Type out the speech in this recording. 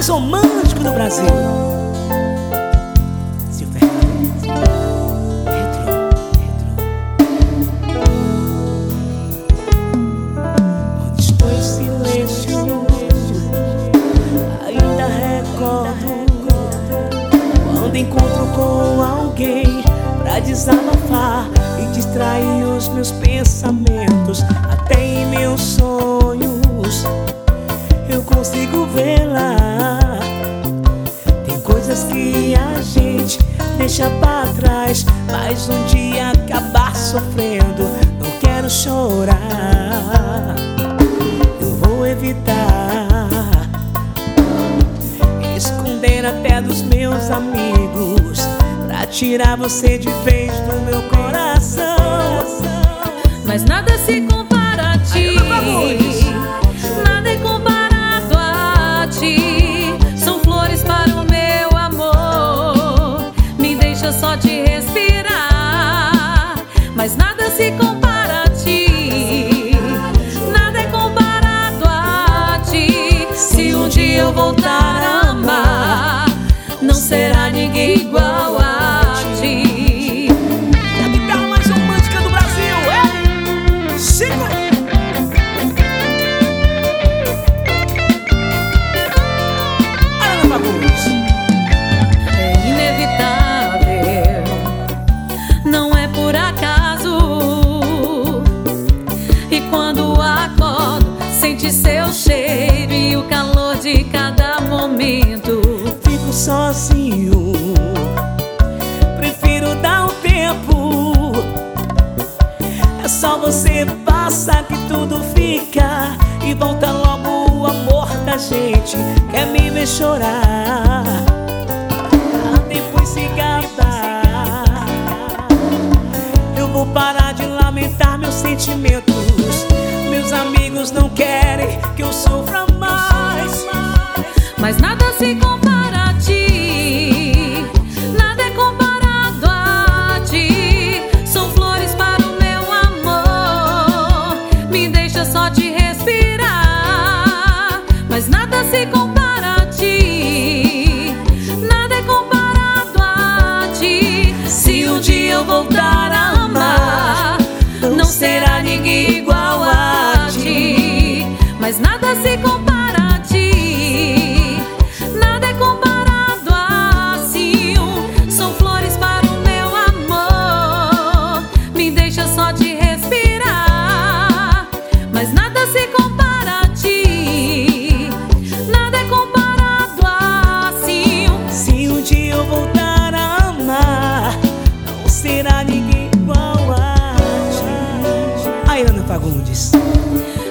mais romântico do Brasil. Quando estou em silêncio, ainda recordo quando encontro com alguém pra desabafar e distrair os meus pensamentos. Até em meus sonhos eu consigo vê-la. Tem coisas que a gente deixa pra trás, mas um dia acabar sofrendo. Não quero chorar, eu vou evitar esconder até dos meus amigos pra tirar você de vez do meu coração. Mas nada se compara a ti, nada é comparado a ti. São flores para o meu amor, me deixa só te respirar. Mas nada se compara a ti, nada é comparado a ti. Se um dia eu voltar a amar, não será ninguém igual a ti. A guitarra mais romântica do Brasil, é? Chega! É inevitável, não é por acaso. E quando acordo, sente seu cheiro e o calor de cada momento. Fico sozinho, prefiro dar um tempo. É só você passar que tudo fica e volta logo o amor da gente. Quer me ver chorar, depois se gabar. Eu vou parar de lamentar meus sentimentos. Meus amigos não querem que eu sofra mais. Mas nada se compara a ti, nada é comparado a ti. São flores para o meu amor, me deixa só te respirar. Mas nada se compara a ti, nada é comparado a ti. Se um dia eu voltar a amar, não será ninguém igual a ti. Mas nada se compara a ti, nada é comparado assim. São flores para o meu amor, me deixa só te respirar. Mas nada se compara a ti, nada é comparado assim. Se um dia eu voltar a amar, não será ninguém igual a ti. Ai, Ana Fagundes.